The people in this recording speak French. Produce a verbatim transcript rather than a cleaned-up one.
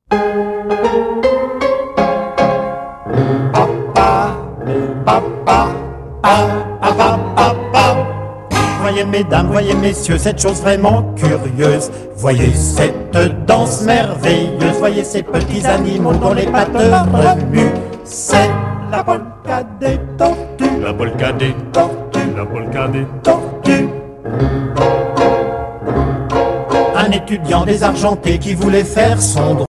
Voyez mesdames, voyez messieurs, cette chose vraiment curieuse. Voyez cette danse merveilleuse. Voyez ces petits animaux dont les pattes remuent. C'est la polka des tortues. La polka des tortues. La polka des tortues. Un étudiant désargenté qui voulait faire son droit